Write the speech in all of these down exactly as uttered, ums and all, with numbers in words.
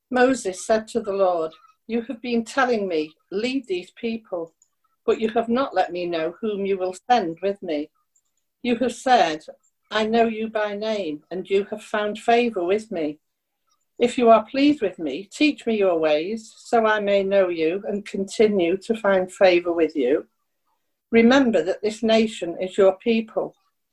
Moses said to the Lord, "You have been telling me, 'Lead these people,' but you have not let me know whom you will send with me. You have said, 'I know you by name,' and you have found favor with me. If you are pleased with me, teach me your ways, so I may know you and continue to find favor with you. Remember that this nation is your people."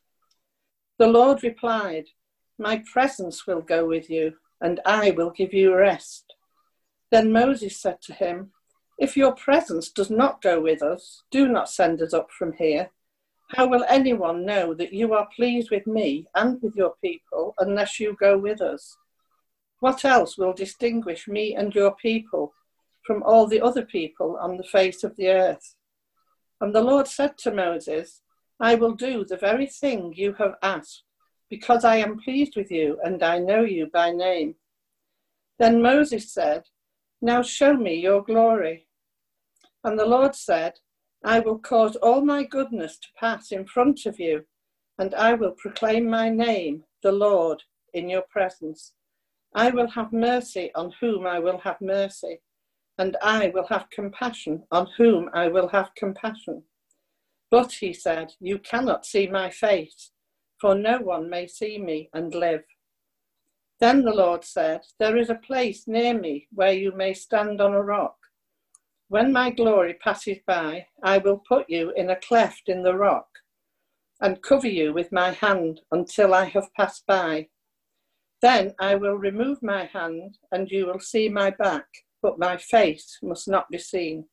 The Lord replied, "My presence will go with you, and I will give you rest." Then Moses said to him, "If your presence does not go with us, do not send us up from here. How will anyone know that you are pleased with me and with your people unless you go with us? What else will distinguish me and your people from all the other people on the face of the earth?" And the Lord said to Moses, "I will do the very thing you have asked, because I am pleased with you and I know you by name." Then Moses said, "Now show me your glory." And the Lord said, "I will cause all my goodness to pass in front of you, and I will proclaim my name, the Lord, in your presence. I will have mercy on whom I will have mercy, and I will have compassion on whom I will have compassion." But he said, "You cannot see my face, for no one may see me and live." Then the Lord said, "There is a place near me where you may stand on a rock. When my glory passes by, I will put you in a cleft in the rock and cover you with my hand until I have passed by. Then I will remove my hand and you will see my back, but my face must not be seen."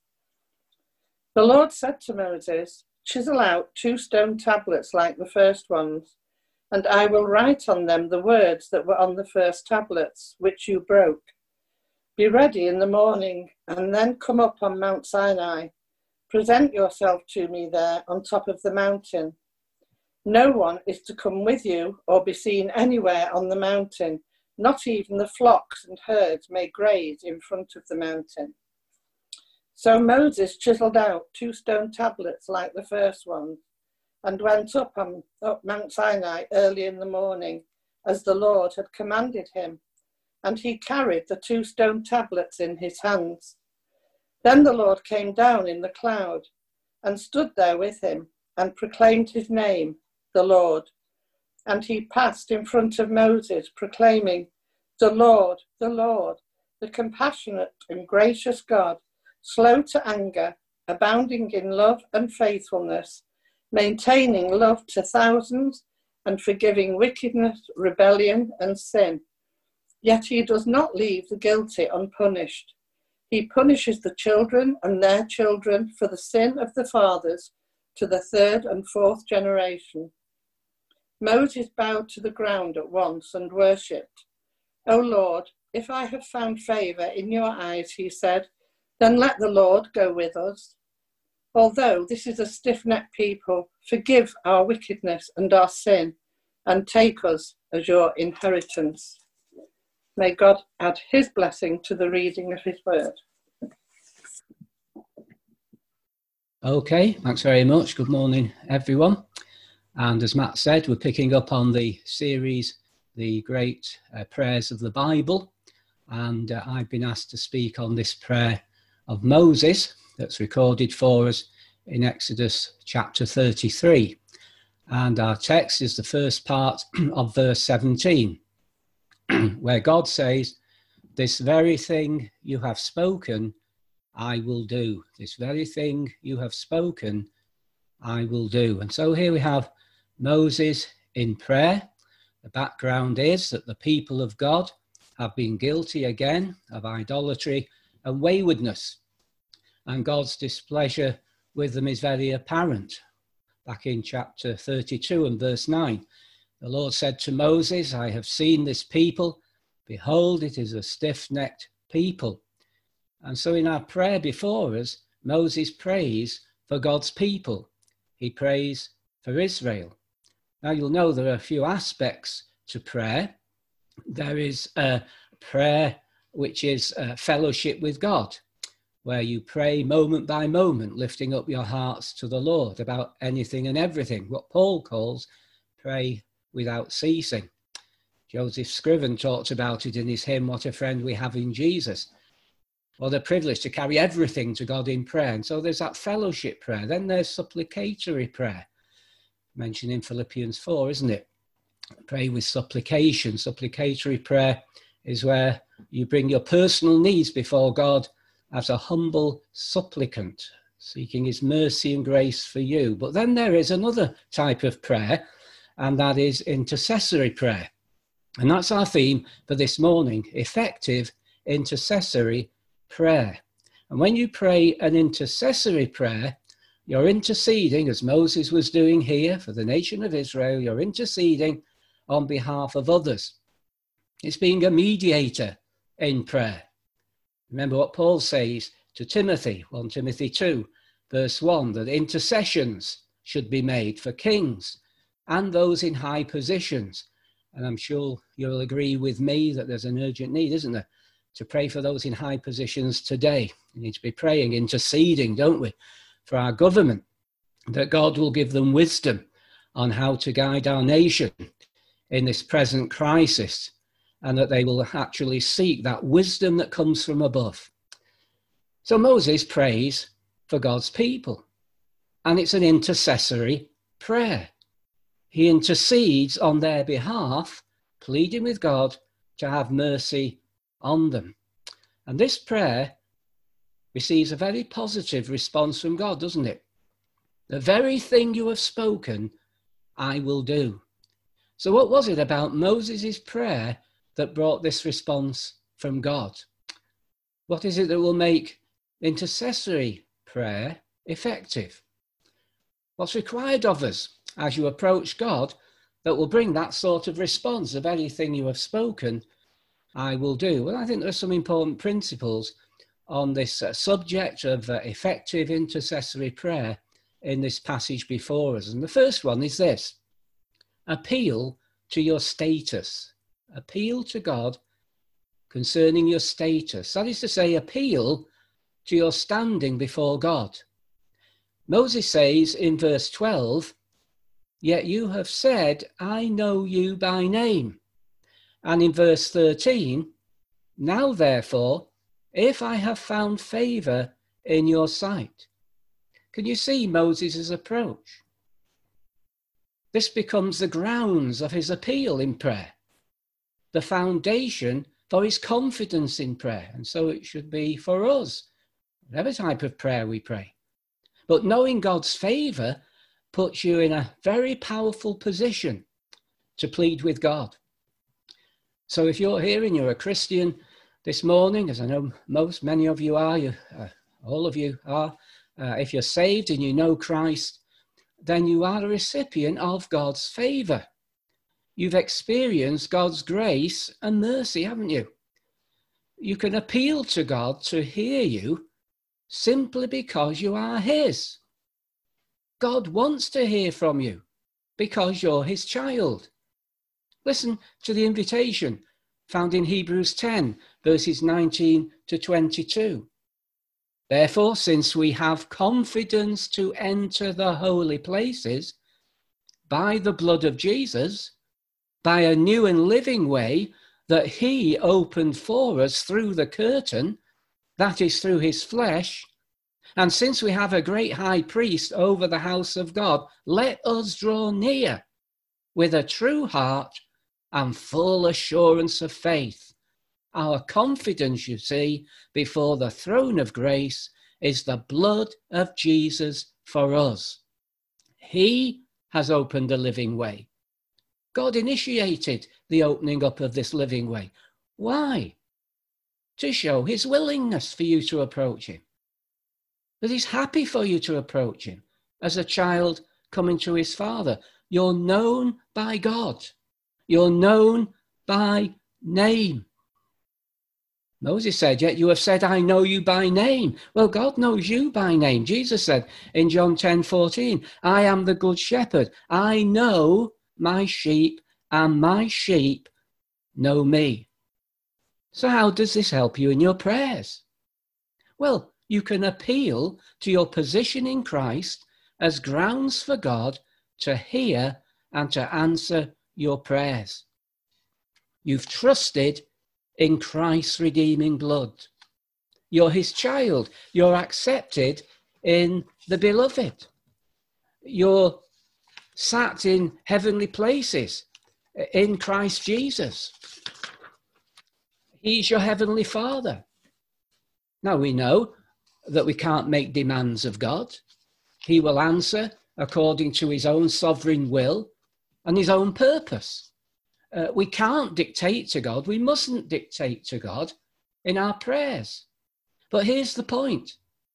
The Lord said to Moses, "Chisel out two stone tablets like the first ones, and I will write on them the words that were on the first tablets, which you broke. Be ready in the morning, and then come up on Mount Sinai. Present yourself to me there on top of the mountain. No one is to come with you or be seen anywhere on the mountain. Not even the flocks and herds may graze in front of the mountain." So Moses chiseled out two stone tablets like the first ones, and went up on up Mount Sinai early in the morning, as the Lord had commanded him, and he carried the two stone tablets in his hands. Then the Lord came down in the cloud, and stood there with him, and proclaimed his name, the Lord. And he passed in front of Moses, proclaiming, "The Lord, the Lord, the compassionate and gracious God, slow to anger, abounding in love and faithfulness, maintaining love to thousands, and forgiving wickedness, rebellion, and sin. Yet he does not leave the guilty unpunished. He punishes the children and their children for the sin of the fathers to the third and fourth generation." Moses bowed to the ground at once and worshipped. "O Lord, if I have found favor in your eyes," he said, "then let the Lord go with us. Although this is a stiff-necked people, forgive our wickedness and our sin, and take us as your inheritance." May God add his blessing to the reading of his word. Okay, thanks very much. Good morning, everyone. And as Matt said, we're picking up on the series, The Great uh, Prayers of the Bible. And uh, I've been asked to speak on this prayer of Moses that's recorded for us in Exodus chapter thirty-three. And our text is the first part of verse seventeen, where God says, "This very thing you have spoken, I will do. This very thing you have spoken, I will do." And so here we have Moses in prayer. The background is that the people of God have been guilty again of idolatry and waywardness. And God's displeasure with them is very apparent. Back in chapter thirty-two and verse nine, the Lord said to Moses, "I have seen this people. Behold, it is a stiff-necked people." And so in our prayer before us, Moses prays for God's people. He prays for Israel. Now you'll know there are a few aspects to prayer. There is a prayer which is a fellowship with God, where you pray moment by moment, lifting up your hearts to the Lord about anything and everything, what Paul calls pray without ceasing. Joseph Scriven talked about it in his hymn, What a Friend We Have in Jesus. What a privilege to carry everything to God in prayer. And so there's that fellowship prayer. Then there's supplicatory prayer. Mentioned in Philippians four, isn't it? Pray with supplication. Supplicatory prayer is where you bring your personal needs before God as a humble supplicant, seeking his mercy and grace for you. But then there is another type of prayer, and that is intercessory prayer. And that's our theme for this morning, effective intercessory prayer. And when you pray an intercessory prayer, you're interceding, as Moses was doing here for the nation of Israel, you're interceding on behalf of others. It's being a mediator in prayer. Remember what Paul says to Timothy, First Timothy two, verse one, that intercessions should be made for kings and those in high positions. And I'm sure you'll agree with me that there's an urgent need, isn't there, to pray for those in high positions today. We need to be praying, interceding, don't we, for our government, that God will give them wisdom on how to guide our nation in this present crisis, and that they will actually seek that wisdom that comes from above. So Moses prays for God's people, and it's an intercessory prayer. He intercedes on their behalf, pleading with God to have mercy on them. And this prayer receives a very positive response from God, doesn't it? The very thing you have spoken, I will do. So what was it about Moses' prayer that brought this response from God? What is it that will make intercessory prayer effective? What's required of us as you approach God that will bring that sort of response? The very thing you have spoken, I will do. Well, I think there are some important principles on this uh, subject of uh, effective intercessory prayer in this passage before us. And the first one is this: appeal to your status. Appeal to God concerning your status. That is to say, appeal to your standing before God. Moses says in verse twelve, yet you have said, I know you by name. And in verse thirteen, now therefore, if I have found favor in your sight. Can you see Moses' approach? This becomes the grounds of his appeal in prayer, the foundation for his confidence in prayer. And so it should be for us, whatever type of prayer we pray. But knowing God's favor puts you in a very powerful position to plead with God. So if you're here and you're a Christian this morning, as I know most, many of you are, you, uh, all of you are, uh, if you're saved and you know Christ, then you are a recipient of God's favor. You've experienced God's grace and mercy, haven't you? You can appeal to God to hear you simply because you are his. God wants to hear from you because you're his child. Listen to the invitation found in Hebrews ten, verses nineteen to twenty-two. Therefore, since we have confidence to enter the holy places by the blood of Jesus, by a new and living way that he opened for us through the curtain, that is through his flesh, and since we have a great high priest over the house of God, let us draw near with a true heart and full assurance of faith. Our confidence, you see, before the throne of grace is the blood of Jesus for us. He has opened a living way. God initiated the opening up of this living way. Why? To show his willingness for you to approach him. That he's happy for you to approach him as a child coming to his father. You're known by God. You're known by name. Moses said, yet you have said, I know you by name. Well, God knows you by name. Jesus said in John ten fourteen, I am the good shepherd. I know my sheep, and my sheep know me. So how does this help you in your prayers? Well, you can appeal to your position in Christ as grounds for God to hear and to answer your prayers. You've trusted in Christ's redeeming blood. You're his child. You're accepted in the beloved. You're sat in heavenly places in Christ Jesus. He's your heavenly Father. Now we know that we can't make demands of God. He will answer according to his own sovereign will and his own purpose. Uh, we can't dictate to God. We mustn't dictate to God in our prayers. But here's the point.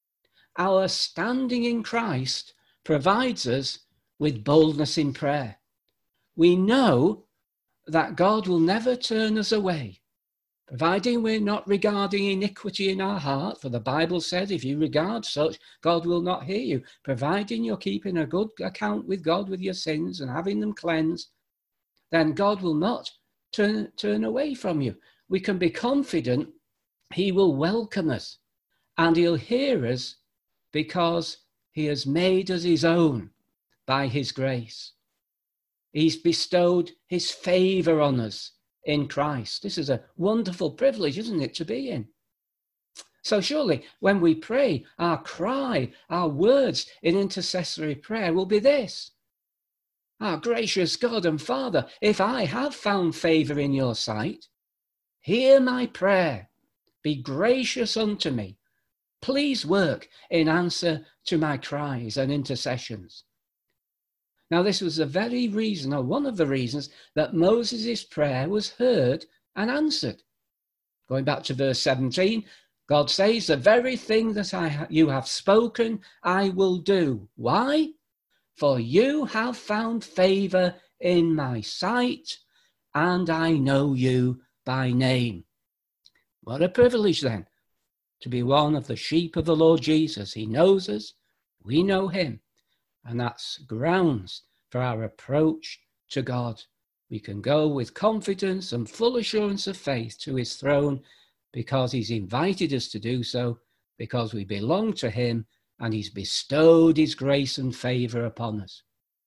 Our standing in Christ provides us with boldness in prayer. We know that God will never turn us away, providing we're not regarding iniquity in our heart. For the Bible said, if you regard such, God will not hear you. Providing you're keeping a good account with God with your sins and having them cleansed, then God will not turn, turn away from you. We can be confident he will welcome us and he'll hear us because he has made us his own by his grace. He's bestowed his favour on us in Christ. This is a wonderful privilege, isn't it, to be in? So surely when we pray, our cry, our words in intercessory prayer will be this: our gracious God and Father, if I have found favour in your sight, hear my prayer, be gracious unto me. Please work in answer to my cries and intercessions. Now, this was the very reason, or one of the reasons, that Moses' prayer was heard and answered. Going back to verse seventeen, God says, the very thing that I ha- you have spoken, I will do. Why? For you have found favour in my sight, and I know you by name. What a privilege, then, to be one of the sheep of the Lord Jesus. He knows us, we know him. And that's grounds for our approach to God. We can go with confidence and full assurance of faith to his throne because he's invited us to do so, because we belong to him and he's bestowed his grace and favour upon us.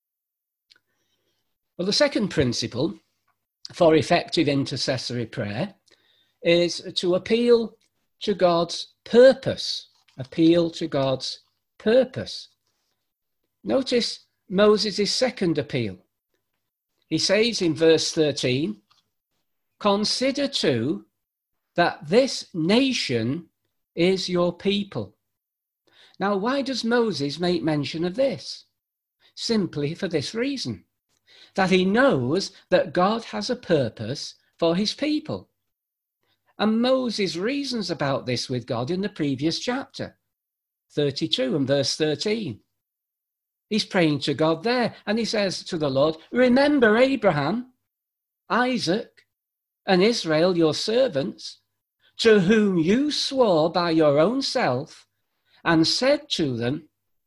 Well, the second principle for effective intercessory prayer is to appeal to God's purpose. Appeal to God's purpose. Notice Moses' second appeal. He says in verse thirteen, consider too that this nation is your people. Now, why does Moses make mention of this? Simply for this reason, that he knows that God has a purpose for his people. And Moses reasons about this with God in the previous chapter, thirty-two and verse thirteen. He's praying to God there, and he says to the Lord, remember Abraham, Isaac, and Israel, your servants, to whom you swore by your own self, and said to them,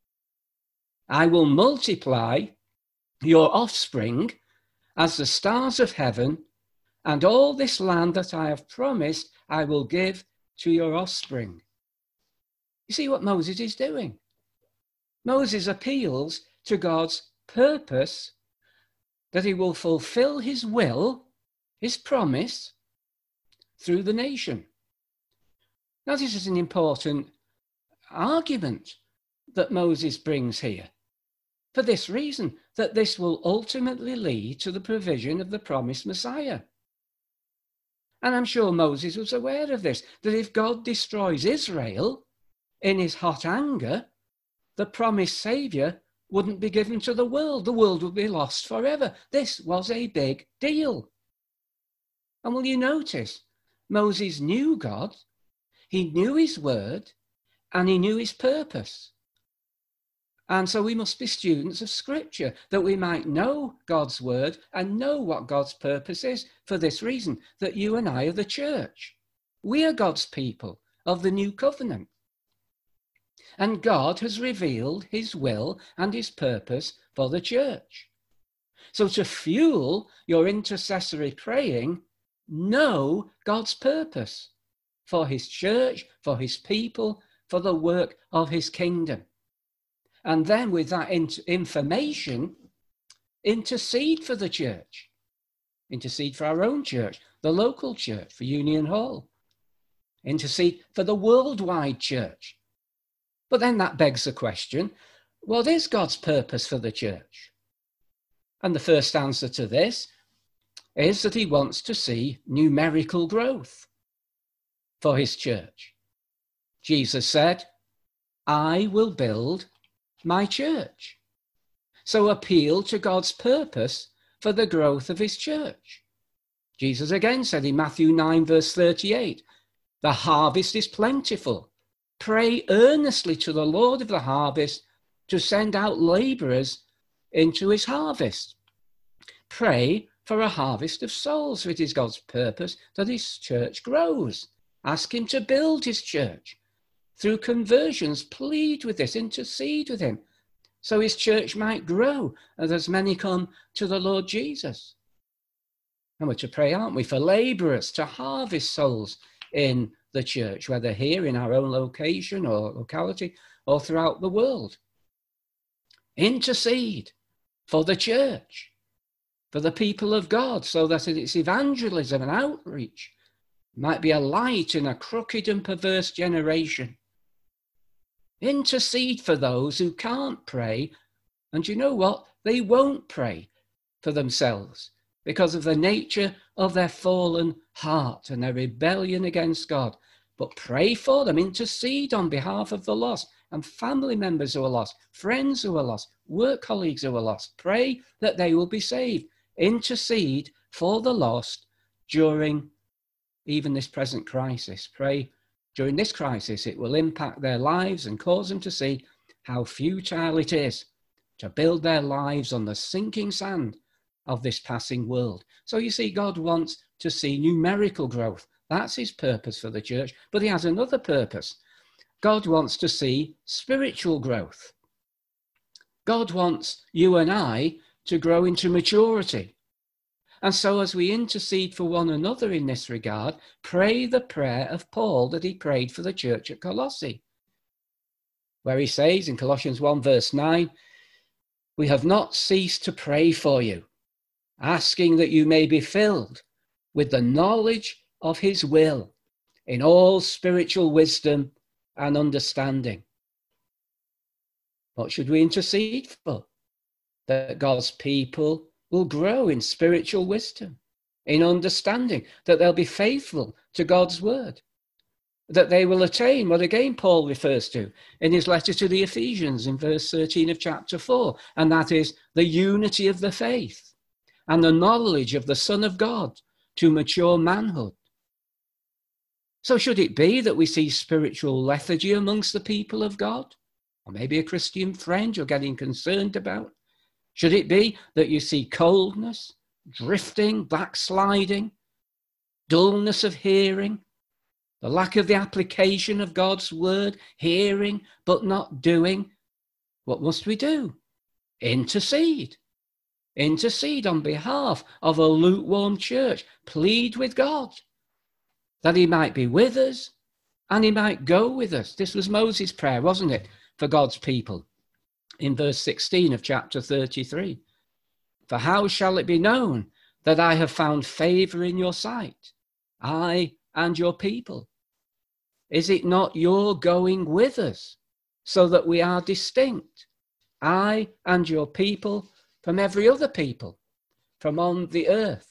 I will multiply your offspring as the stars of heaven, and all this land that I have promised I will give to your offspring. You see what Moses is doing? Moses appeals to God's purpose that he will fulfill his will, his promise, through the nation. Now, this is an important argument that Moses brings here, for this reason, that this will ultimately lead to the provision of the promised Messiah. And I'm sure Moses was aware of this, that if God destroys Israel in his hot anger, the promised Saviour wouldn't be given to the world. The world would be lost forever. This was a big deal. And will you notice, Moses knew God, he knew his word, and he knew his purpose. And so we must be students of Scripture, that we might know God's word and know what God's purpose is, for this reason, that you and I are the church. We are God's people of the new covenant. And God has revealed his will and his purpose for the church. So to fuel your intercessory praying, know God's purpose for his church, for his people, for the work of his kingdom. And then with that information, intercede for the church. Intercede for our own church, the local church, for Union Hall. Intercede for the worldwide church. But then that begs the question, what is God's purpose for the church? And the first answer to this is that he wants to see numerical growth for his church. Jesus said, I will build my church. So appeal to God's purpose for the growth of his church. Jesus again said in Matthew nine, verse thirty-eight, the harvest is plentiful. Pray earnestly to the Lord of the harvest to send out laborers into his harvest. Pray for a harvest of souls, for it is God's purpose that his church grows. Ask him to build his church. Through conversions, plead with this, intercede with him, so his church might grow as many come to the Lord Jesus. And we're to pray, aren't we, for laborers to harvest souls in the church, whether here in our own location or locality or throughout the world. Intercede for the church, for the people of God, so that its evangelism and outreach might be a light in a crooked and perverse generation. Intercede for those who can't pray, and you know what? They won't pray for themselves because of the nature of their fallen heart and their rebellion against God. But pray for them, intercede on behalf of the lost and family members who are lost, friends who are lost, work colleagues who are lost. Pray that they will be saved. Intercede for the lost during even this present crisis. Pray during this crisis it will impact their lives and cause them to see how futile it is to build their lives on the sinking sand of this passing world. So you see, God wants to see numerical growth. That's his purpose for the church. But he has another purpose. God wants to see spiritual growth. God wants you and I to grow into maturity. And so as we intercede for one another in this regard, pray the prayer of Paul that he prayed for the church at Colossae, where he says in Colossians one verse nine, we have not ceased to pray for you, asking that you may be filled with the knowledge of his will in all spiritual wisdom and understanding. What should we intercede for? That God's people will grow in spiritual wisdom, in understanding, that they'll be faithful to God's word, that they will attain what again Paul refers to in his letter to the Ephesians in verse thirteen of chapter four, and that is the unity of the faith and the knowledge of the Son of God to mature manhood. So should it be that we see spiritual lethargy amongst the people of God, or maybe a Christian friend you're getting concerned about? Should it be that you see coldness, drifting, backsliding, dullness of hearing, the lack of the application of God's word, hearing but not doing? What must we do? Intercede. Intercede on behalf of a lukewarm church. Plead with God that he might be with us and he might go with us. This was Moses' prayer, wasn't it, for God's people? In verse sixteen of chapter thirty-three, for how shall it be known that I have found favor in your sight, I and your people? Is it not your going with us, so that we are distinct, I and your people, from every other people, from on the earth?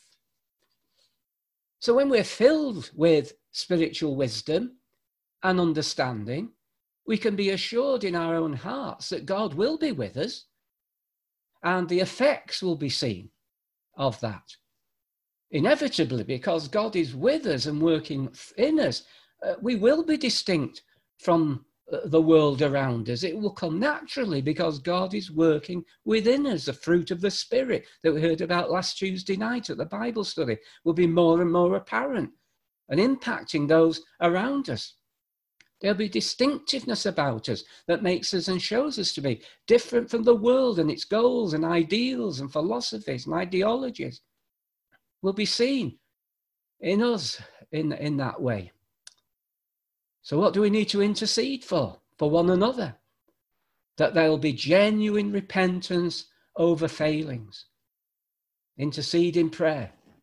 So when we're filled with spiritual wisdom and understanding, we can be assured in our own hearts that God will be with us, and the effects will be seen of that. Inevitably, because God is with us and working in us, uh, we will be distinct from uh, the world around us. It will come naturally because God is working within us. The fruit of the Spirit that we heard about last Tuesday night at the Bible study will be more and more apparent and impacting those around us. There'll be distinctiveness about us that makes us and shows us to be different from the world and its goals and ideals and philosophies and ideologies. Will be seen in us in, in that way. So what do we need to intercede for? For one another. That there will be genuine repentance over failings. Intercede in prayer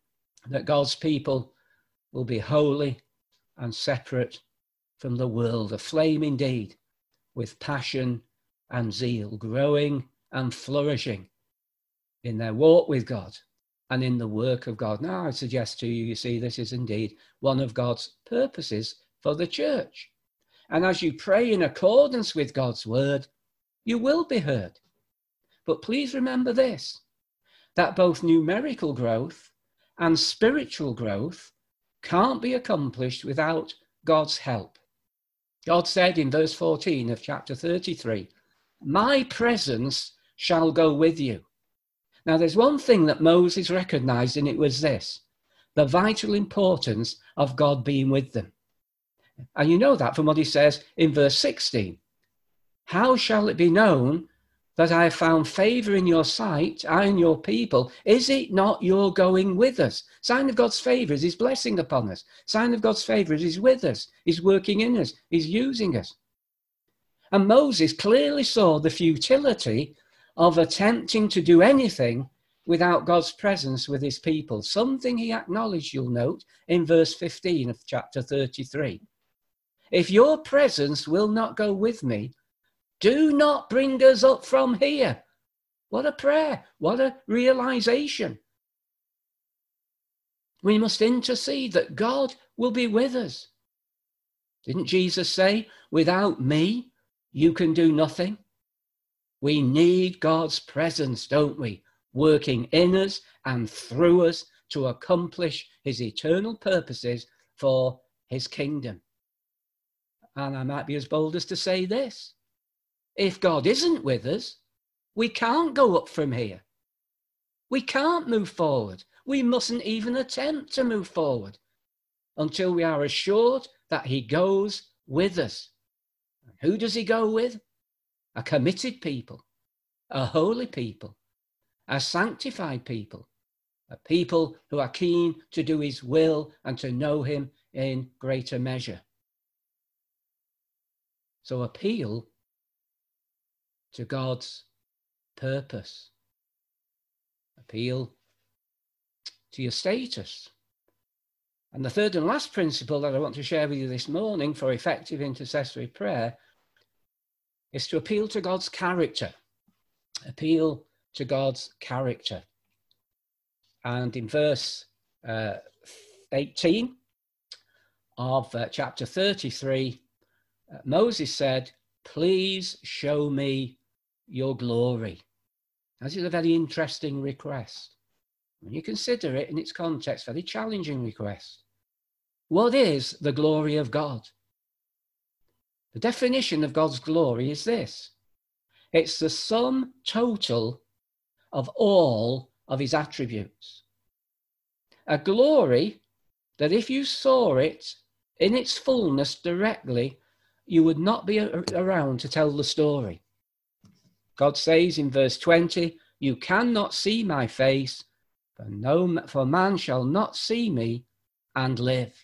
that God's people will be holy and separate from the world, aflame indeed with passion and zeal, growing and flourishing in their walk with God and in the work of God. Now, I suggest to you, you see, this is indeed one of God's purposes for the church. And as you pray in accordance with God's word, you will be heard. But please remember this, that both numerical growth and spiritual growth can't be accomplished without God's help. God said in verse fourteen of chapter thirty-three, "My presence shall go with you." Now, there's one thing that Moses recognized, and it was this, the vital importance of God being with them. And you know that from what he says in verse sixteen. "How shall it be known that I have found favor in your sight, I and your people? Is it not your going with us?" Sign of God's favor is his blessing upon us. Sign of God's favor is he's with us. He's working in us. He's using us. And Moses clearly saw the futility of attempting to do anything without God's presence with his people. Something he acknowledged, you'll note, in verse fifteen of chapter thirty-three. "If your presence will not go with me, do not bring us up from here." What a prayer. What a realization. We must intercede that God will be with us. Didn't Jesus say, "Without me, you can do nothing"? We need God's presence, don't we? Working in us and through us to accomplish his eternal purposes for his kingdom. And I might be as bold as to say this. If God isn't with us, we can't go up from here. We can't move forward. We mustn't even attempt to move forward until we are assured that he goes with us. And who does he go with? A committed people, a holy people, a sanctified people, a people who are keen to do his will and to know him in greater measure. So appeal to God's purpose. Appeal to your status. And the third and last principle that I want to share with you this morning for effective intercessory prayer is to appeal to God's character. Appeal to God's character. And in verse uh, eighteen of uh, chapter thirty-three, uh, Moses said, "Please show me your glory." This is a very interesting request. When you consider it in its context, very challenging request. What is the glory of God? The definition of God's glory is this. It's the sum total of all of his attributes. A glory that if you saw it in its fullness directly, you would not be around to tell the story. God says in verse twenty, "You cannot see my face, for, no, for man shall not see me and live."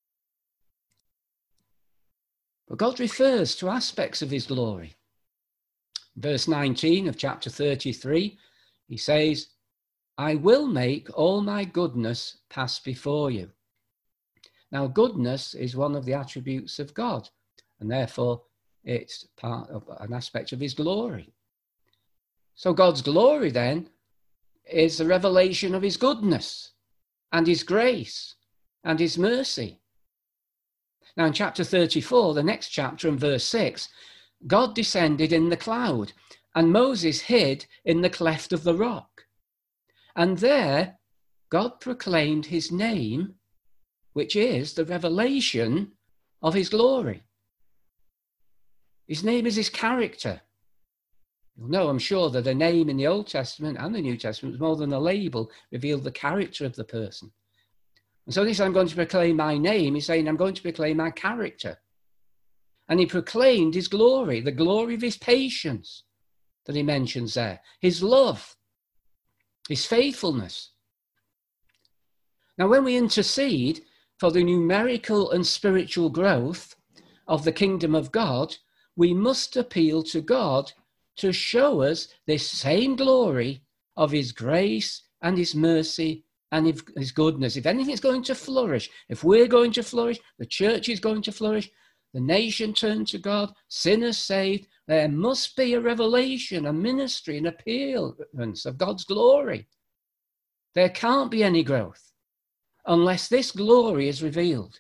But God refers to aspects of his glory. Verse nineteen of chapter thirty-three, he says, "I will make all my goodness pass before you." Now, goodness is one of the attributes of God, and therefore it's part of an aspect of his glory. So God's glory then is the revelation of his goodness and his grace and his mercy. Now in chapter thirty-four, the next chapter in verse six, God descended in the cloud and Moses hid in the cleft of the rock. And there God proclaimed his name, which is the revelation of his glory. His name is his character. You'll know, I'm sure, that a name in the Old Testament and the New Testament was more than a label, revealed the character of the person. And so this, "I'm going to proclaim my name," he's saying, "I'm going to proclaim my character." And he proclaimed his glory, the glory of his patience that he mentions there, his love, his faithfulness. Now, when we intercede for the numerical and spiritual growth of the kingdom of God, we must appeal to God to show us this same glory of his grace and his mercy and his goodness. If anything's going to flourish, if we're going to flourish, the church is going to flourish, the nation turned to God, sinners saved, there must be a revelation, a ministry, an appearance of God's glory. There can't be any growth unless this glory is revealed.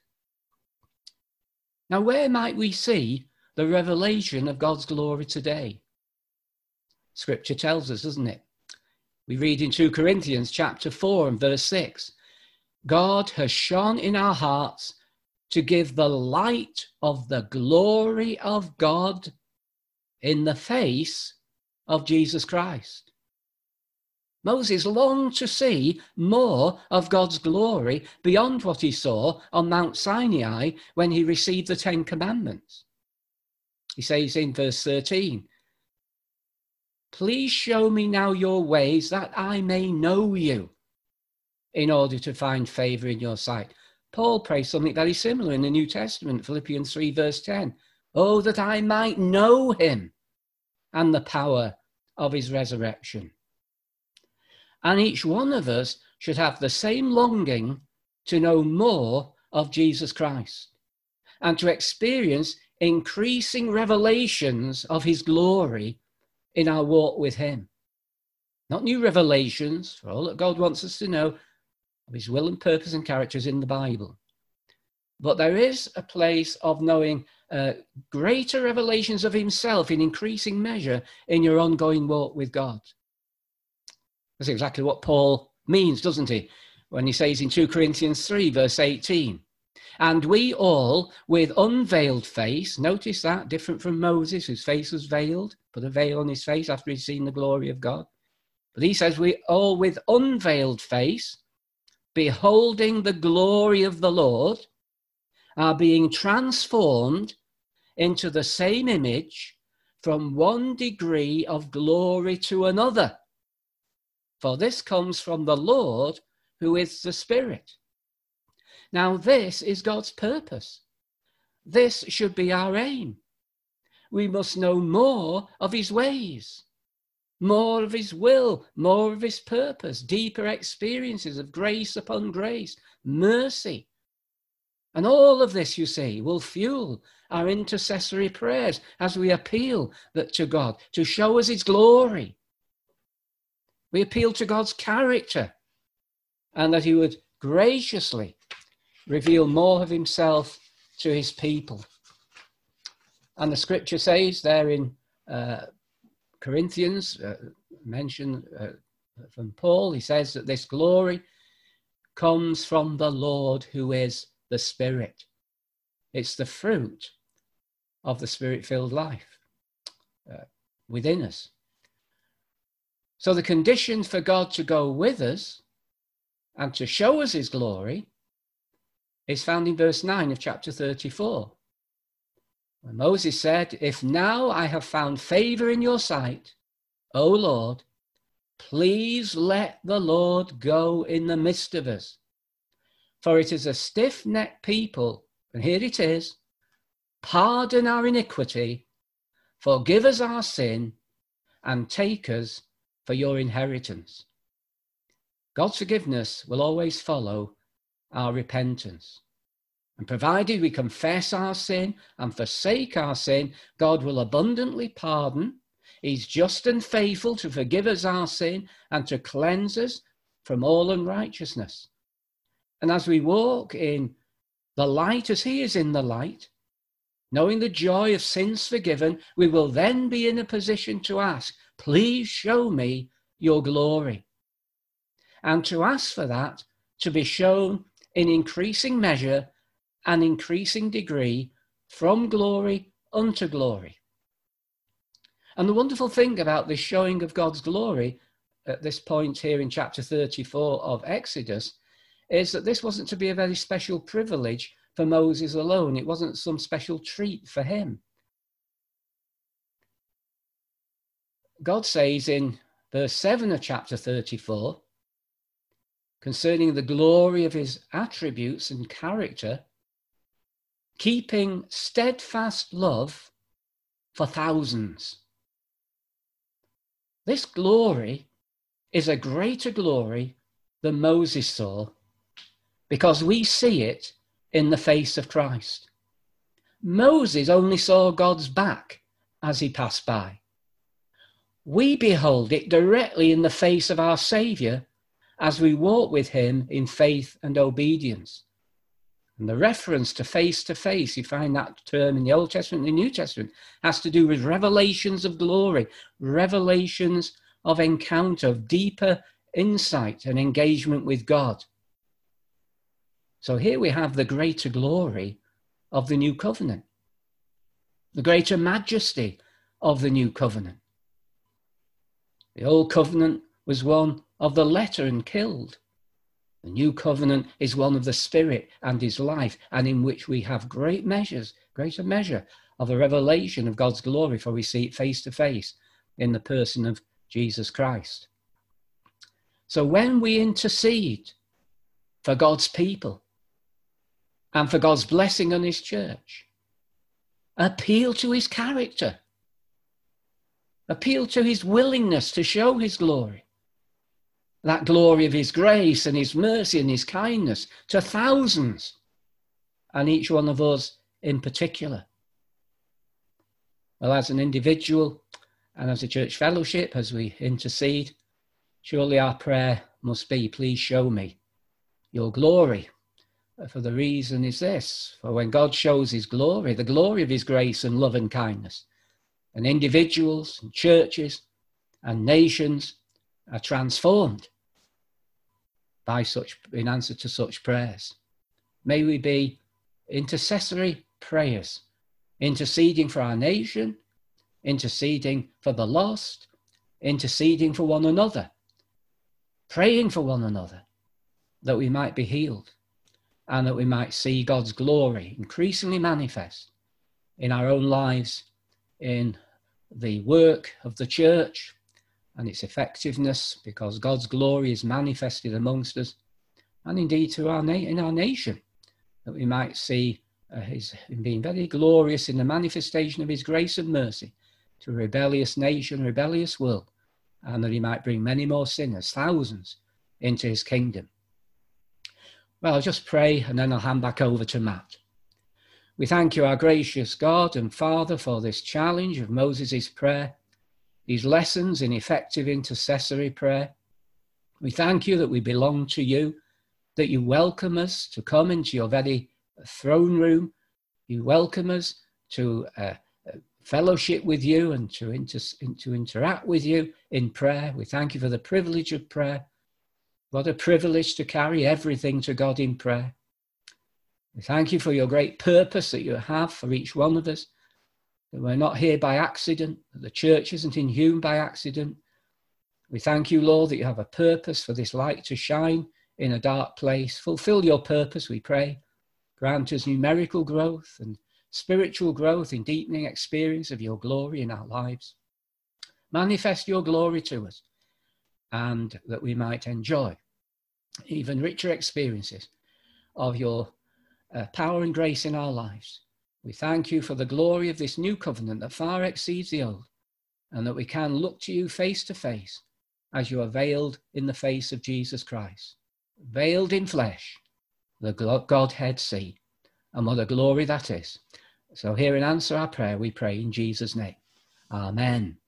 Now, where might we see the revelation of God's glory today? Scripture tells us, doesn't it? We read in Second Corinthians chapter four and verse six, God has shone in our hearts to give the light of the glory of God in the face of Jesus Christ. Moses longed to see more of God's glory beyond what he saw on Mount Sinai when he received the Ten Commandments. He says in verse thirteen, please show me now your ways that I may know you in order to find favor in your sight. Paul prays something very similar in the New Testament, Philippians three verse ten. Oh, that I might know him and the power of his resurrection. And each one of us should have the same longing to know more of Jesus Christ and to experience increasing revelations of his glory in our walk with him. Not new revelations, for all that God wants us to know of his will and purpose and characters in the Bible. But there is a place of knowing uh, greater revelations of himself in increasing measure in your ongoing walk with God. That's exactly what Paul means, doesn't he? When he says in Second Corinthians three, verse eighteen, and we all with unveiled face, notice that, different from Moses, whose face was veiled, put a veil on his face after he'd seen the glory of God. But he says we all with unveiled face, beholding the glory of the Lord, are being transformed into the same image from one degree of glory to another. For this comes from the Lord, who is the Spirit. Now, this is God's purpose. This should be our aim. We must know more of his ways, more of his will, more of his purpose, deeper experiences of grace upon grace, mercy. And all of this, you see, will fuel our intercessory prayers as we appeal that to God to show us his glory. We appeal to God's character and that he would graciously reveal more of himself to his people. And the scripture says there in uh, Corinthians, uh, mentioned uh, from Paul, he says that this glory comes from the Lord who is the Spirit. It's the fruit of the Spirit-filled life uh, within us. So the conditions for God to go with us and to show us his glory is found in verse nine of chapter thirty-four. When Moses said, if now I have found favor in your sight, O Lord, please let the Lord go in the midst of us. For it is a stiff-necked people, and here it is, pardon our iniquity, forgive us our sin, and take us for your inheritance. God's forgiveness will always follow our repentance. And provided we confess our sin and forsake our sin, God will abundantly pardon. He's just and faithful to forgive us our sin and to cleanse us from all unrighteousness. And as we walk in the light as he is in the light, knowing the joy of sins forgiven, we will then be in a position to ask, please show me your glory. And to ask for that to be shown in increasing measure and increasing degree from glory unto glory. And the wonderful thing about this showing of God's glory at this point here in chapter thirty-four of Exodus is that this wasn't to be a very special privilege for Moses alone. It wasn't some special treat for him. God says in verse seven of chapter thirty-four, concerning the glory of his attributes and character, keeping steadfast love for thousands. This glory is a greater glory than Moses saw because we see it in the face of Christ. Moses only saw God's back as he passed by. We behold it directly in the face of our Saviour as we walk with him in faith and obedience. And the reference to face to face, you find that term in the Old Testament and the New Testament, has to do with revelations of glory, revelations of encounter, of deeper insight and engagement with God. So here we have the greater glory of the new covenant, the greater majesty of the new covenant. The old covenant was one of the letter and killed. The new covenant is one of the spirit and his life, and in which we have great measures, greater measure of a revelation of God's glory, for we see it face to face in the person of Jesus Christ. So when we intercede for God's people and for God's blessing on his church, appeal to his character, appeal to his willingness to show his glory, that glory of his grace and his mercy and his kindness to thousands, and each one of us in particular. Well, as an individual and as a church fellowship, as we intercede, surely our prayer must be, please show me your glory. For the reason is this: for when God shows his glory, the glory of his grace and love and kindness, and individuals and churches and nations are transformed by such, in answer to such prayers. May we be intercessory prayers, interceding for our nation, interceding for the lost, interceding for one another, praying for one another, that we might be healed and that we might see God's glory increasingly manifest in our own lives, in the work of the church and its effectiveness, because God's glory is manifested amongst us, and indeed to our na- in our nation, that we might see uh, his him being very glorious in the manifestation of his grace and mercy to a rebellious nation, rebellious world, and that he might bring many more sinners, thousands, into his kingdom. Well, I'll just pray and then I'll hand back over to Matt. We thank you, our gracious God and Father, for this challenge of Moses' prayer, these lessons in effective intercessory prayer. We thank you that we belong to you, that you welcome us to come into your very throne room. You welcome us to uh, fellowship with you and to, inter- to interact with you in prayer. We thank you for the privilege of prayer. What a privilege to carry everything to God in prayer. We thank you for your great purpose that you have for each one of us, that we're not here by accident, that the church isn't inhumed by accident. We thank you, Lord, that you have a purpose for this light to shine in a dark place. Fulfill your purpose, we pray. Grant us numerical growth and spiritual growth in deepening experience of your glory in our lives. Manifest your glory to us, and that we might enjoy even richer experiences of your uh, power and grace in our lives. We thank you for the glory of this new covenant that far exceeds the old, and that we can look to you face to face as you are veiled in the face of Jesus Christ, veiled in flesh, the Godhead see, and what a glory that is. So hear and answer our prayer, we pray in Jesus' name. Amen.